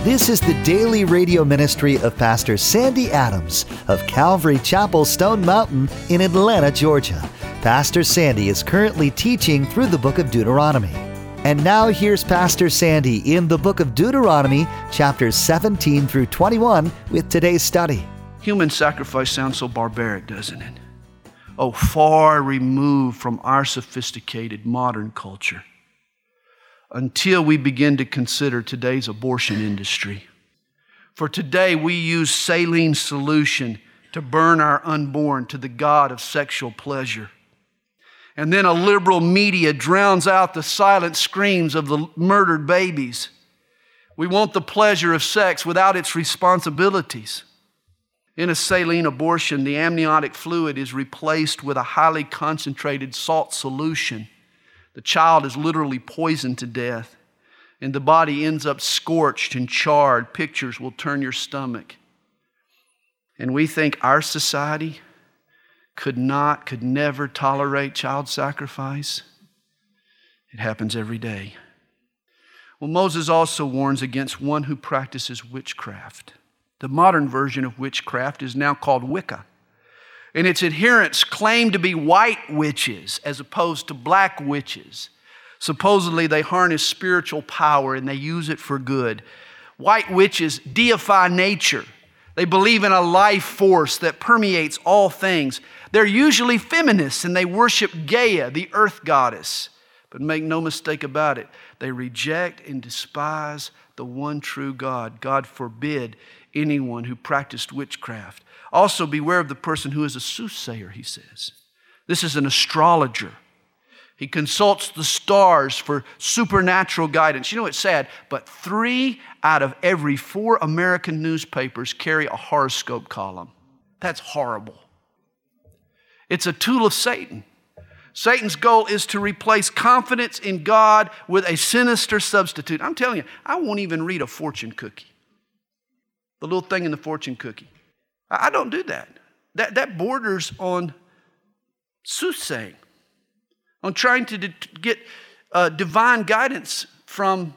This is the daily radio ministry of Pastor Sandy Adams of Calvary Chapel, Stone Mountain in Atlanta, Georgia. Pastor Sandy is currently teaching through the book of Deuteronomy. And now here's Pastor Sandy in the book of Deuteronomy, chapters 17 through 21 with today's study. Human sacrifice sounds so barbaric, doesn't it? Oh, far removed from our sophisticated modern culture. Until we begin to consider today's abortion industry. For today, we use saline solution to burn our unborn to the god of sexual pleasure. And then a liberal media drowns out the silent screams of the murdered babies. We want the pleasure of sex without its responsibilities. In a saline abortion, the amniotic fluid is replaced with a highly concentrated salt solution. The child is literally poisoned to death, and the body ends up scorched and charred. Pictures will turn your stomach. And we think our society could never tolerate child sacrifice. It happens every day. Well, Moses also warns against one who practices witchcraft. The modern version of witchcraft is now called Wicca. And its adherents claim to be white witches as opposed to black witches. Supposedly they harness spiritual power and they use it for good. White witches deify nature. They believe in a life force that permeates all things. They're usually feminists and they worship Gaia, the earth goddess. But make no mistake about it, they reject and despise the one true God. God forbid anyone who practiced witchcraft. Also, beware of the person who is a soothsayer, he says. This is an astrologer. He consults the stars for supernatural guidance. You know, it's sad, but 3 out of every 4 American newspapers carry a horoscope column. That's horrible. It's a tool of Satan. Satan's goal is to replace confidence in God with a sinister substitute. I'm telling you, I won't even read a fortune cookie. The little thing in the fortune cookie. I don't do that. That borders on soothsaying, on trying to get divine guidance from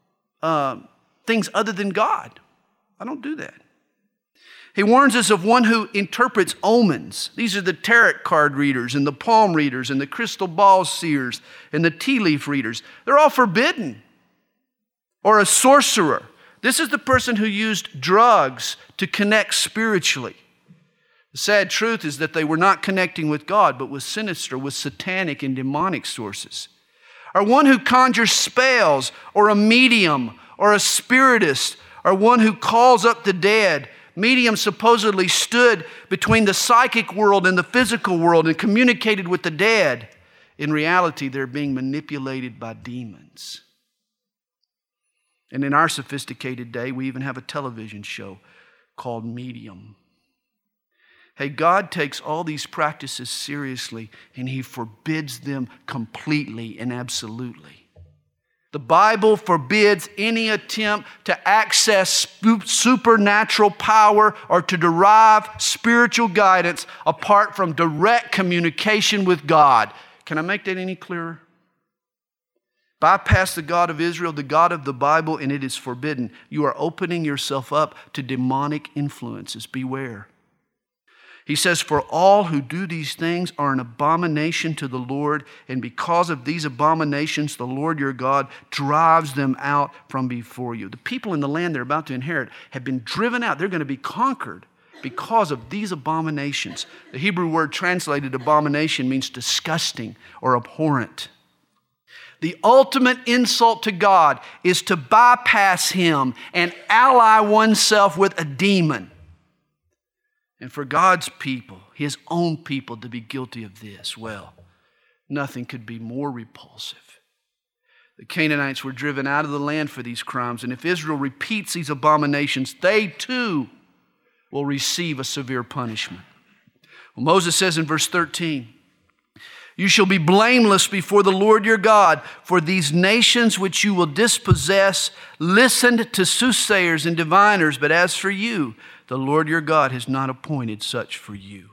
things other than God. I don't do that. He warns us of one who interprets omens. These are the tarot card readers and the palm readers and the crystal ball seers and the tea leaf readers. They're all forbidden. Or a sorcerer. This is the person who used drugs to connect spiritually. The sad truth is that they were not connecting with God, but with sinister, with satanic and demonic sources. Or one who conjures spells, or a medium, or a spiritist, or one who calls up the dead. Mediums supposedly stood between the psychic world and the physical world and communicated with the dead. In reality, they're being manipulated by demons. And in our sophisticated day, we even have a television show called Medium. Hey, God takes all these practices seriously and He forbids them completely and absolutely. The Bible forbids any attempt to access supernatural power or to derive spiritual guidance apart from direct communication with God. Can I make that any clearer? Bypass the God of Israel, the God of the Bible, and it is forbidden. You are opening yourself up to demonic influences. Beware. He says, for all who do these things are an abomination to the Lord, and because of these abominations, the Lord your God drives them out from before you. The people in the land they're about to inherit have been driven out. They're going to be conquered because of these abominations. The Hebrew word translated abomination means disgusting or abhorrent. The ultimate insult to God is to bypass Him and ally oneself with a demon. And for God's people, His own people, to be guilty of this, well, nothing could be more repulsive. The Canaanites were driven out of the land for these crimes, and if Israel repeats these abominations, they too will receive a severe punishment. Well, Moses says in verse 13, you shall be blameless before the Lord your God, for these nations which you will dispossess listened to soothsayers and diviners, but as for you, the Lord your God has not appointed such for you.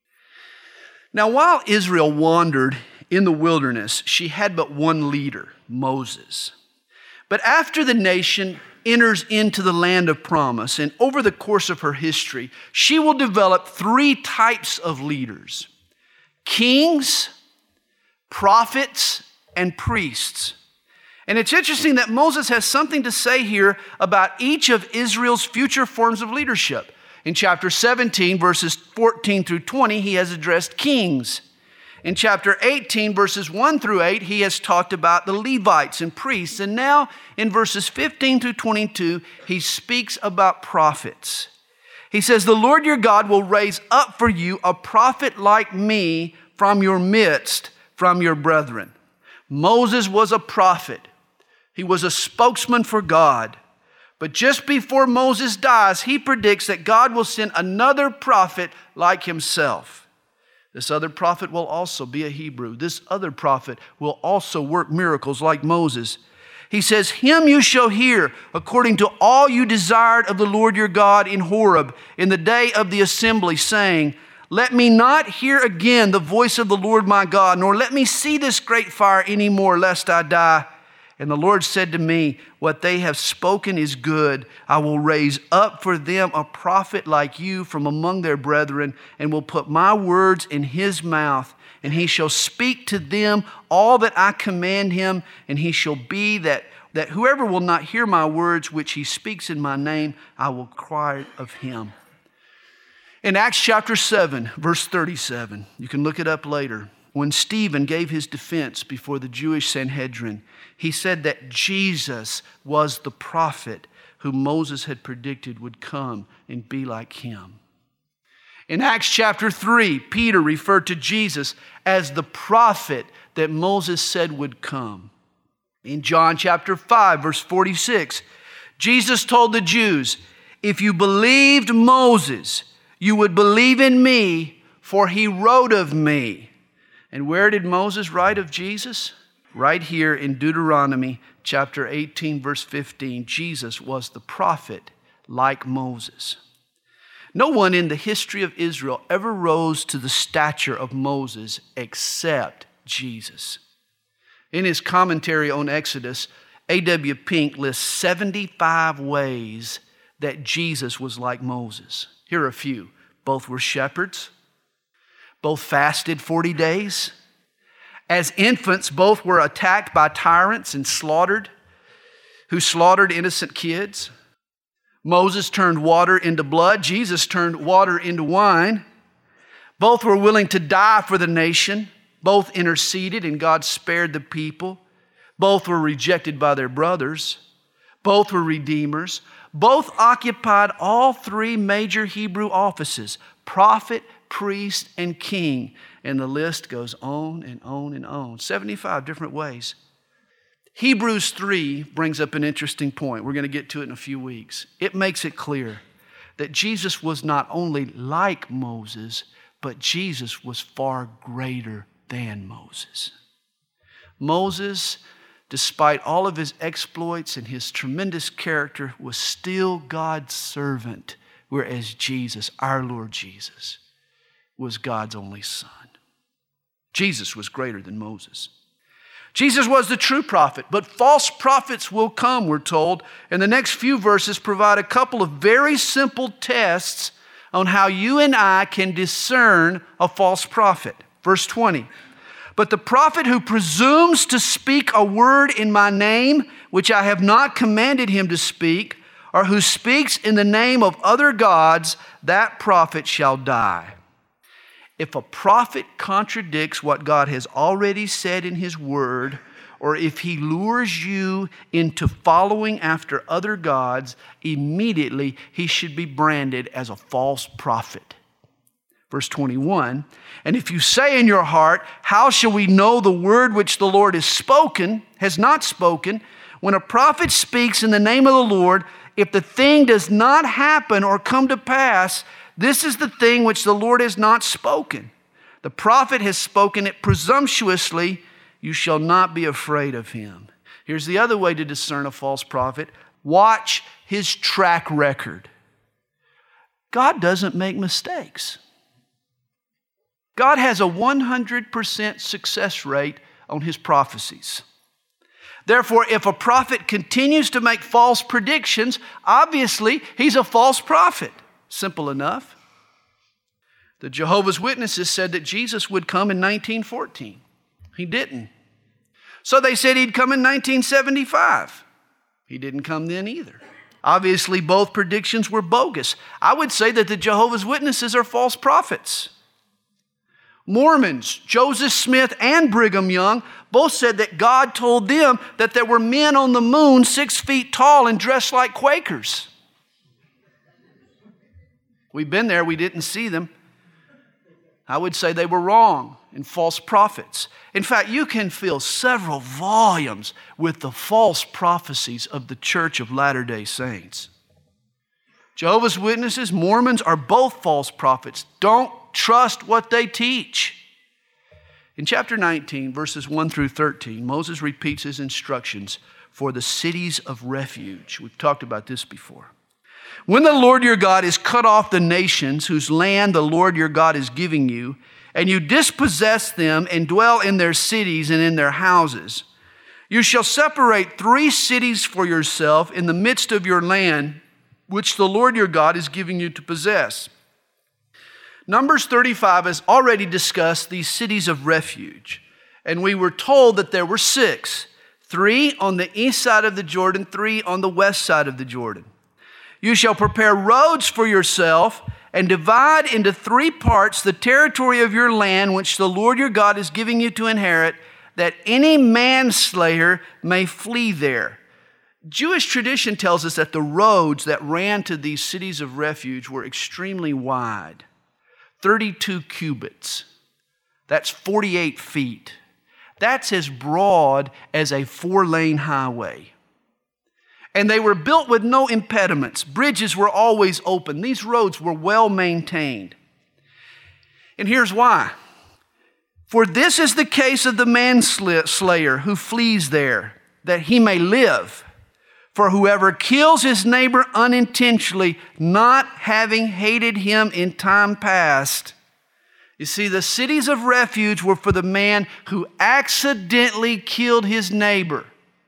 Now, while Israel wandered in the wilderness, she had but one leader, Moses. But after the nation enters into the land of promise, and over the course of her history, she will develop three types of leaders: kings, prophets, and priests. And it's interesting that Moses has something to say here about each of Israel's future forms of leadership. In chapter 17, verses 14 through 20, he has addressed kings. In chapter 18, verses 1 through 8, he has talked about the Levites and priests. And now in verses 15 through 22, he speaks about prophets. He says, "The Lord your God will raise up for you a prophet like me from your midst, from your brethren." Moses was a prophet. He was a spokesman for God. But just before Moses dies, he predicts that God will send another prophet like himself. This other prophet will also be a Hebrew. This other prophet will also work miracles like Moses. He says, "Him you shall hear according to all you desired of the Lord your God in Horeb in the day of the assembly, saying, let me not hear again the voice of the Lord my God, nor let me see this great fire any more, lest I die. And the Lord said to me, what they have spoken is good. I will raise up for them a prophet like you from among their brethren, and will put my words in his mouth, and he shall speak to them all that I command him, and he shall be that whoever will not hear my words which he speaks in my name, I will require of him." In Acts chapter 7, verse 37, you can look it up later, when Stephen gave his defense before the Jewish Sanhedrin, he said that Jesus was the prophet whom Moses had predicted would come and be like him. In Acts chapter 3, Peter referred to Jesus as the prophet that Moses said would come. In John chapter 5, verse 46, Jesus told the Jews, "If you believed Moses, you would believe in me, for he wrote of me." And where did Moses write of Jesus? Right here in Deuteronomy chapter 18, verse 15, Jesus was the prophet like Moses. No one in the history of Israel ever rose to the stature of Moses except Jesus. In his commentary on Exodus, A.W. Pink lists 75 ways that Jesus was like Moses. Here are a few. Both were shepherds. Both fasted 40 days. As infants, both were attacked by tyrants and slaughtered, who slaughtered innocent kids. Moses turned water into blood. Jesus turned water into wine. Both were willing to die for the nation. Both interceded and God spared the people. Both were rejected by their brothers. Both were redeemers. Both occupied all three major Hebrew offices: prophet, priest, and king. And the list goes on and on and on. 75 different ways. Hebrews 3 brings up an interesting point. We're going to get to it in a few weeks. It makes it clear that Jesus was not only like Moses, but Jesus was far greater than Moses. Moses, despite all of his exploits and his tremendous character, was still God's servant, whereas Jesus, our Lord Jesus, was God's only Son. Jesus was greater than Moses. Jesus was the true prophet, but false prophets will come, we're told. And the next few verses provide a couple of very simple tests on how you and I can discern a false prophet. Verse 20, "But the prophet who presumes to speak a word in my name, which I have not commanded him to speak, or who speaks in the name of other gods, that prophet shall die." If a prophet contradicts what God has already said in his word, or if he lures you into following after other gods, immediately he should be branded as a false prophet. Verse 21, "And if you say in your heart, how shall we know the word which the Lord has not spoken? When a prophet speaks in the name of the Lord, if the thing does not happen or come to pass, this is the thing which the Lord has not spoken. The prophet has spoken it presumptuously. You shall not be afraid of him." Here's the other way to discern a false prophet. Watch his track record. God doesn't make mistakes. God has a 100% success rate on his prophecies. Therefore, if a prophet continues to make false predictions, obviously he's a false prophet. Simple enough. The Jehovah's Witnesses said that Jesus would come in 1914. He didn't. So they said he'd come in 1975. He didn't come then either. Obviously, both predictions were bogus. I would say that the Jehovah's Witnesses are false prophets. Mormons, Joseph Smith and Brigham Young, both said that God told them that there were men on the moon 6 feet tall and dressed like Quakers. We've been there, we didn't see them. I would say they were wrong and false prophets. In fact, you can fill several volumes with the false prophecies of the Church of Latter-day Saints. Jehovah's Witnesses, Mormons are both false prophets. Don't trust what they teach. In chapter 19, verses 1 through 13, Moses repeats his instructions for the cities of refuge. We've talked about this before. When the Lord your God has cut off the nations whose land the Lord your God is giving you, and you dispossess them and dwell in their cities and in their houses, you shall separate 3 cities for yourself in the midst of your land, which the Lord your God is giving you to possess. Numbers 35 has already discussed these cities of refuge, and we were told that there were 6, 3 on the east side of the Jordan, 3 on the west side of the Jordan. You shall prepare roads for yourself and divide into 3 parts the territory of your land, which the Lord your God is giving you to inherit, that any manslayer may flee there. Jewish tradition tells us that the roads that ran to these cities of refuge were extremely wide, 32 cubits. That's 48 feet. That's as broad as a 4-lane highway. And they were built with no impediments. Bridges were always open. These roads were well maintained. And here's why. For this is the case of the manslayer who flees there, that he may live. For whoever kills his neighbor unintentionally, not having hated him in time past. You see, the cities of refuge were for the man who accidentally killed his neighbor.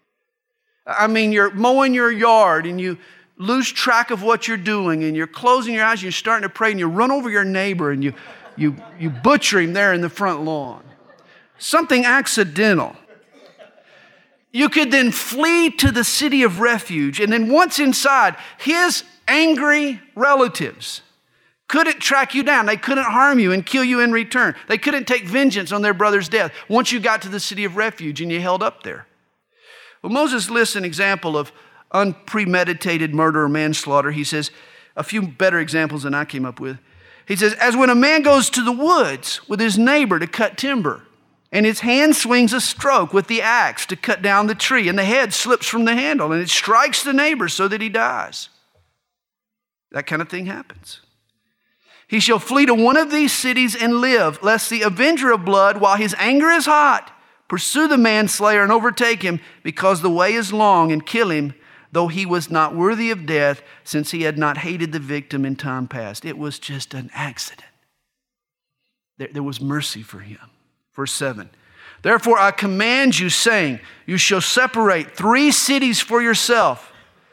I mean, you're mowing your yard and you lose track of what you're doing and you're closing your eyes and you're starting to pray and you run over your neighbor and you butcher him there in the front lawn. Something accidental. You could then flee to the city of refuge, and then once inside, his angry relatives couldn't track you down. They couldn't harm you and kill you in return. They couldn't take vengeance on their brother's death once you got to the city of refuge and you held up there. Well, Moses lists an example of unpremeditated murder or manslaughter. He says, a few better examples than I came up with. He says, as when a man goes to the woods with his neighbor to cut timber, and his hand swings a stroke with the axe to cut down the tree, and the head slips from the handle, and it strikes the neighbor so that he dies. That kind of thing happens. He shall flee to one of these cities and live, lest the avenger of blood, while his anger is hot, pursue the manslayer and overtake him, because the way is long, and kill him, though he was not worthy of death, since he had not hated the victim in time past. It was just an accident. There was mercy for him. Verse 7, therefore I command you, saying, you shall separate 3 cities for yourself.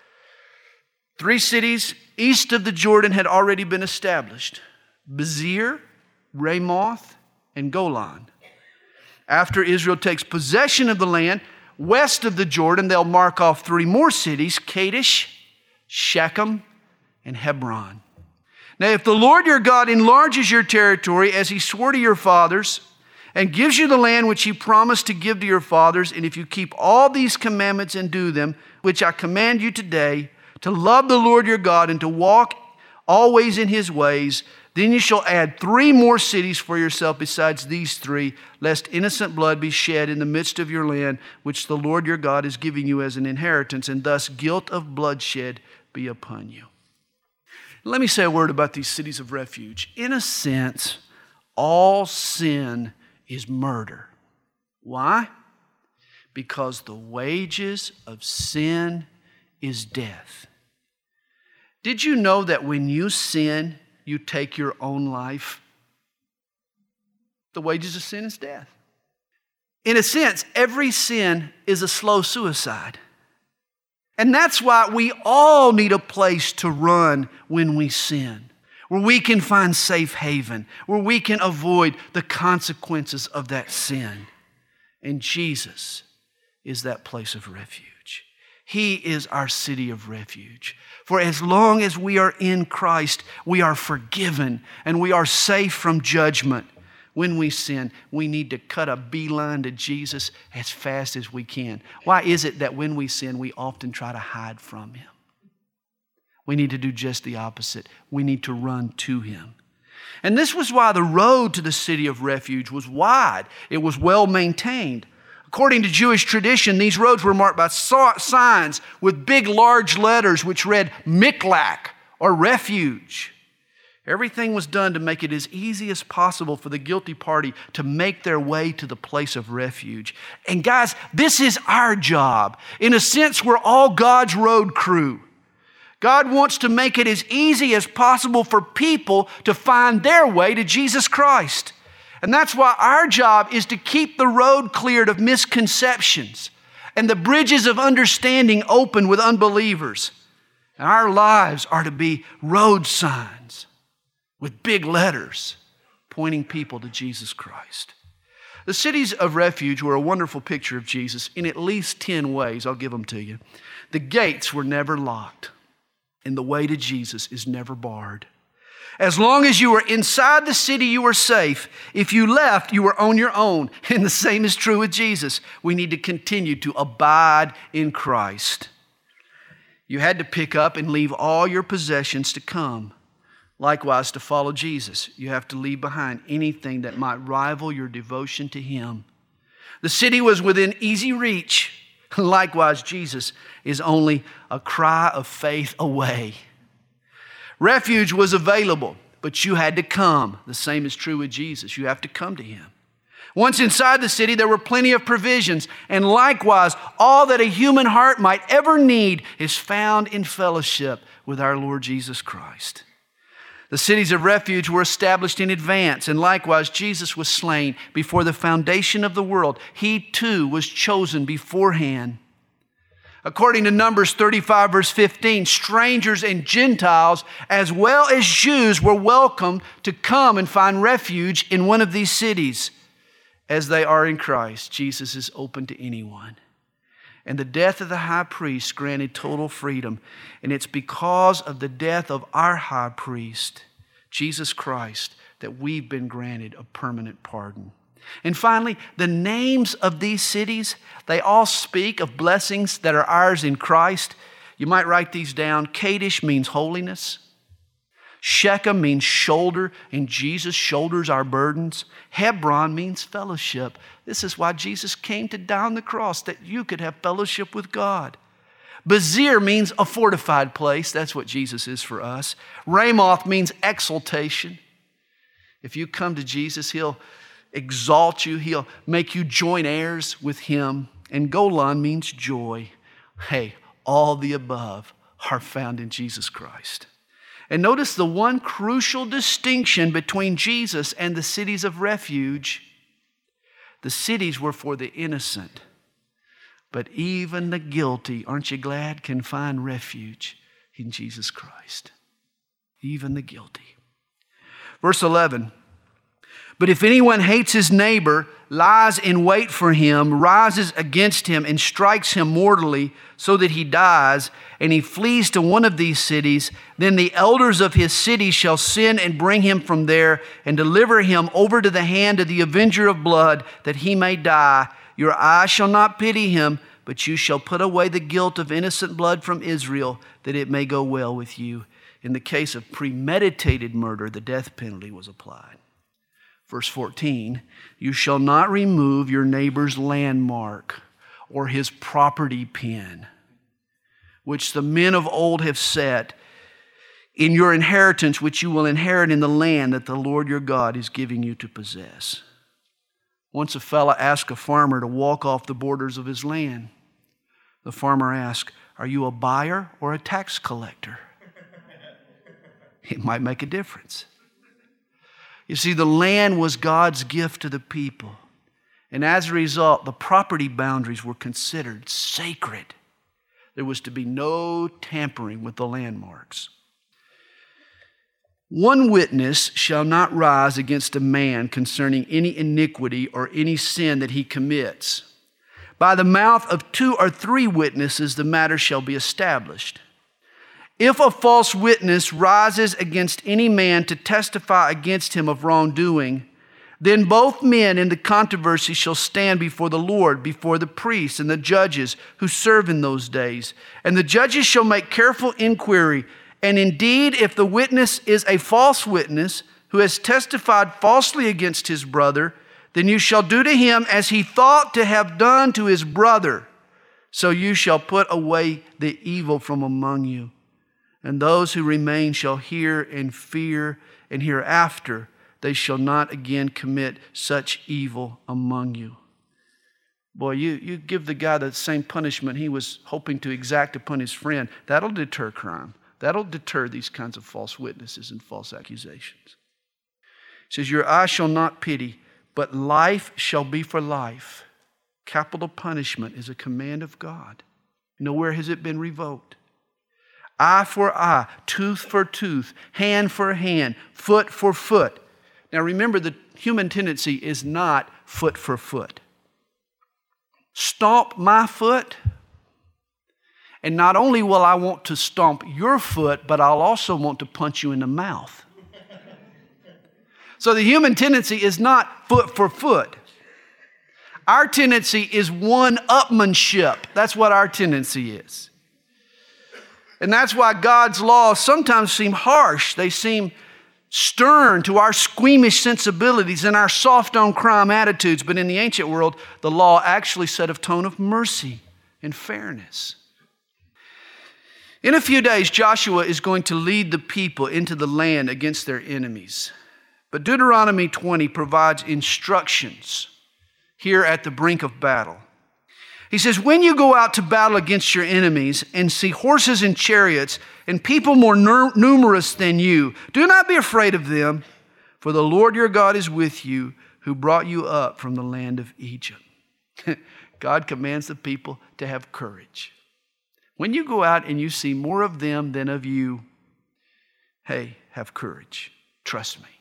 3 cities east of the Jordan had already been established: Bezer, Ramoth, and Golan. After Israel takes possession of the land west of the Jordan, they'll mark off 3 more cities: Kadesh, Shechem, and Hebron. Now, if the Lord your God enlarges your territory as he swore to your fathers, and gives you the land which he promised to give to your fathers, and if you keep all these commandments and do them, which I command you today, to love the Lord your God and to walk always in his ways, then you shall add 3 more cities for yourself besides these 3, lest innocent blood be shed in the midst of your land, which the Lord your God is giving you as an inheritance, and thus guilt of bloodshed be upon you. Let me say a word about these cities of refuge. In a sense, all sin is murder. Why? Because the wages of sin is death. Did you know that when you sin, you take your own life? The wages of sin is death. In a sense, every sin is a slow suicide. And that's why we all need a place to run when we sin, where we can find safe haven, where we can avoid the consequences of that sin. And Jesus is that place of refuge. He is our city of refuge. For as long as we are in Christ, we are forgiven and we are safe from judgment. When we sin, we need to cut a beeline to Jesus as fast as we can. Why is it that when we sin, we often try to hide from Him? We need to do just the opposite. We need to run to Him. And this was why the road to the city of refuge was wide. It was well maintained. According to Jewish tradition, these roads were marked by signs with big, large letters which read Miklag, or refuge. Everything was done to make it as easy as possible for the guilty party to make their way to the place of refuge. And guys, this is our job. In a sense, we're all God's road crew. God wants to make it as easy as possible for people to find their way to Jesus Christ. And that's why our job is to keep the road cleared of misconceptions and the bridges of understanding open with unbelievers. And our lives are to be road signs with big letters pointing people to Jesus Christ. The cities of refuge were a wonderful picture of Jesus in at least 10 ways. I'll give them to you. The gates were never locked, and the way to Jesus is never barred. As long as you were inside the city, you were safe. If you left, you were on your own. And the same is true with Jesus. We need to continue to abide in Christ. You had to pick up and leave all your possessions to come. Likewise, to follow Jesus, you have to leave behind anything that might rival your devotion to Him. The city was within easy reach. Likewise, Jesus is only a cry of faith away. Refuge was available, but you had to come. The same is true with Jesus. You have to come to Him. Once inside the city, there were plenty of provisions. And likewise, all that a human heart might ever need is found in fellowship with our Lord Jesus Christ. The cities of refuge were established in advance, and likewise, Jesus was slain before the foundation of the world. He too was chosen beforehand. According to Numbers 35, verse 15, strangers and Gentiles, as well as Jews, were welcomed to come and find refuge in one of these cities. As they are in Christ, Jesus is open to anyone. And the death of the high priest granted total freedom. And it's because of the death of our high priest, Jesus Christ, that we've been granted a permanent pardon. And finally, the names of these cities, they all speak of blessings that are ours in Christ. You might write these down. Kadesh means holiness. Shechem means shoulder, and Jesus shoulders our burdens. Hebron means fellowship. This is why Jesus came to die on the cross, that you could have fellowship with God. Bezir means a fortified place. That's what Jesus is for us. Ramoth means exaltation. If you come to Jesus, He'll exalt you. He'll make you joint heirs with Him. And Golan means joy. Hey, all the above are found in Jesus Christ. And notice the one crucial distinction between Jesus and the cities of refuge. The cities were for the innocent, but even the guilty, aren't you glad, can find refuge in Jesus Christ. Even the guilty. Verse 11, but if anyone hates his neighbor, lies in wait for him, rises against him, and strikes him mortally so that he dies, and he flees to one of these cities, then the elders of his city shall send and bring him from there and deliver him over to the hand of the avenger of blood, that he may die. Your eye shall not pity him, but you shall put away the guilt of innocent blood from Israel, that it may go well with you. In the case of premeditated murder, the death penalty was applied. Verse 14, you shall not remove your neighbor's landmark or his property pin, which the men of old have set in your inheritance, which you will inherit in the land that the Lord your God is giving you to possess. Once a fellow asked a farmer to walk off the borders of his land. The farmer asked, are you a buyer or a tax collector? It might make a difference. You see, the land was God's gift to the people. And as a result, the property boundaries were considered sacred. There was to be no tampering with the landmarks. One witness shall not rise against a man concerning any iniquity or any sin that he commits. By the mouth of 2 or 3 witnesses the matter shall be established. If a false witness rises against any man to testify against him of wrongdoing, then both men in the controversy shall stand before the Lord, before the priests and the judges who serve in those days. And the judges shall make careful inquiry. And indeed, if the witness is a false witness who has testified falsely against his brother, then you shall do to him as he thought to have done to his brother. So you shall put away the evil from among you. And those who remain shall hear and fear, and hereafter they shall not again commit such evil among you. Boy, you give the guy the same punishment he was hoping to exact upon his friend. That'll deter crime. That'll deter these kinds of false witnesses and false accusations. It says, your eye shall not pity, but life shall be for life. Capital punishment is a command of God. Nowhere has it been revoked. Eye for eye, tooth for tooth, hand for hand, foot for foot. Now remember, the human tendency is not foot for foot. Stomp my foot, and not only will I want to stomp your foot, but I'll also want to punch you in the mouth. So the human tendency is not foot for foot. Our tendency is one-upmanship. That's what our tendency is. And that's why God's laws sometimes seem harsh. They seem stern to our squeamish sensibilities and our soft on crime attitudes. But in the ancient world, the law actually set a tone of mercy and fairness. In a few days, Joshua is going to lead the people into the land against their enemies. But Deuteronomy 20 provides instructions here at the brink of battle. He says, when you go out to battle against your enemies and see horses and chariots and people more numerous than you, do not be afraid of them, for the Lord your God is with you, who brought you up from the land of Egypt. God commands the people to have courage. When you go out and you see more of them than of you, hey, have courage. Trust me.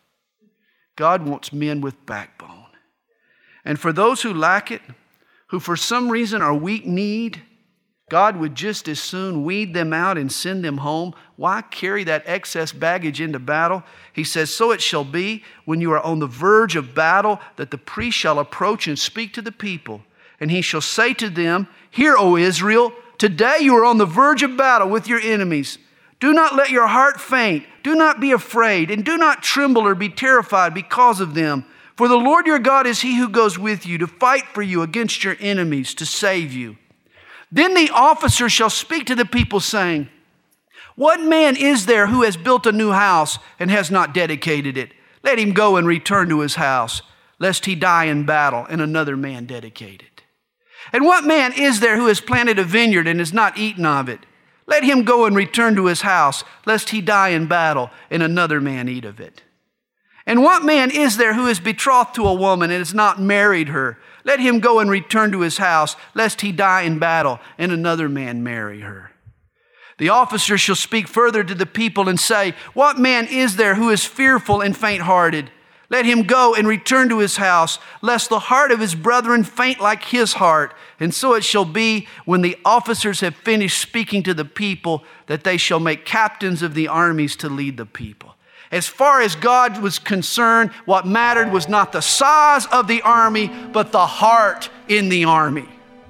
God wants men with backbone. And for those who lack it, who for some reason are weak-kneed, God would just as soon weed them out and send them home. Why carry that excess baggage into battle? He says, so it shall be when you are on the verge of battle that the priest shall approach and speak to the people. And he shall say to them, hear, O Israel, today you are on the verge of battle with your enemies. Do not let your heart faint. Do not be afraid, and do not tremble or be terrified because of them. For the Lord your God is he who goes with you to fight for you against your enemies, to save you. Then the officer shall speak to the people, saying, what man is there who has built a new house and has not dedicated it? Let him go and return to his house, lest he die in battle and another man dedicate it. And what man is there who has planted a vineyard and has not eaten of it? Let him go and return to his house, lest he die in battle and another man eat of it. And what man is there who is betrothed to a woman and has not married her? Let him go and return to his house, lest he die in battle and another man marry her. The officer shall speak further to the people and say, what man is there who is fearful and faint-hearted? Let him go and return to his house, lest the heart of his brethren faint like his heart. And so it shall be when the officers have finished speaking to the people that they shall make captains of the armies to lead the people. As far as God was concerned, what mattered was not the size of the army, but the heart in the army.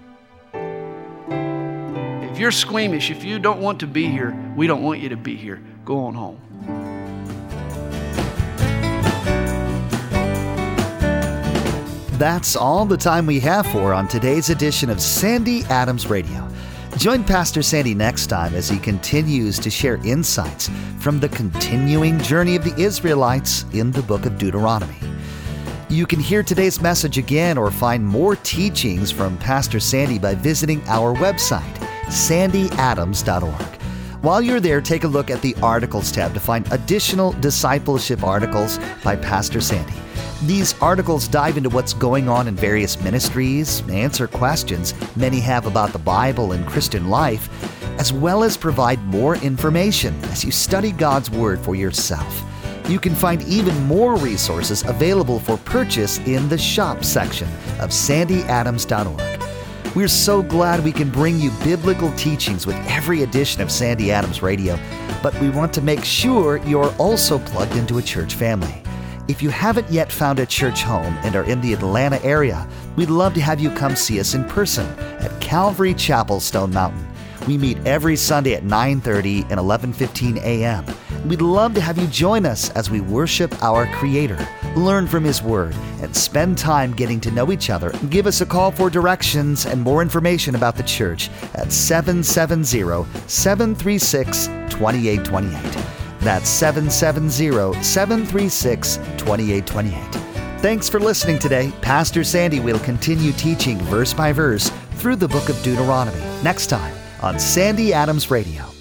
If you're squeamish, if you don't want to be here, we don't want you to be here. Go on home. That's all the time we have for on today's edition of Sandy Adams Radio. Join Pastor Sandy next time as he continues to share insights from the continuing journey of the Israelites in the book of Deuteronomy. You can hear today's message again or find more teachings from Pastor Sandy by visiting our website, sandyadams.org. While you're there, take a look at the Articles tab to find additional discipleship articles by Pastor Sandy. These articles dive into what's going on in various ministries, answer questions many have about the Bible and Christian life, as well as provide more information as you study God's Word for yourself. You can find even more resources available for purchase in the shop section of sandyadams.org. We're so glad we can bring you biblical teachings with every edition of Sandy Adams Radio, but we want to make sure you're also plugged into a church family. If you haven't yet found a church home and are in the Atlanta area, we'd love to have you come see us in person at Calvary Chapel, Stone Mountain. We meet every Sunday at 9:30 and 11:15 a.m. We'd love to have you join us as we worship our Creator, learn from His Word, and spend time getting to know each other. Give us a call for directions and more information about the church at 770-736-2828. That's 770-736-2828. Thanks for listening today. Pastor Sandy will continue teaching verse by verse through the book of Deuteronomy next time on Sandy Adams Radio.